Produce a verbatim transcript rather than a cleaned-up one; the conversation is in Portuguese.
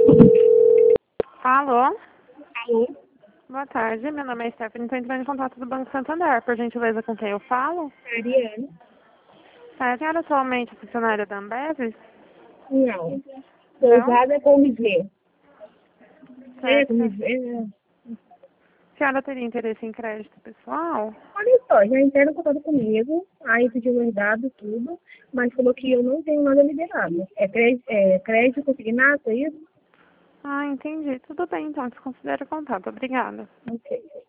Alô? Alô? Boa tarde, meu nome é Stephanie, estou entrando em contato do Banco Santander, por gentileza, com quem eu falo? Ariane? Tá, a senhora é atualmente funcionária da Ambev? Não. Não? Pousada com V. É, com Certo. V. É. A senhora teria interesse em crédito pessoal? Olha só, já entraram em contato comigo, aí pediu meus dados, tudo, mas falou que eu não tenho nada liberado. É crédito, é, crédito consignado, é isso? Ah, entendi. Tudo bem, então, desconsidere o contato. Obrigada. Ok.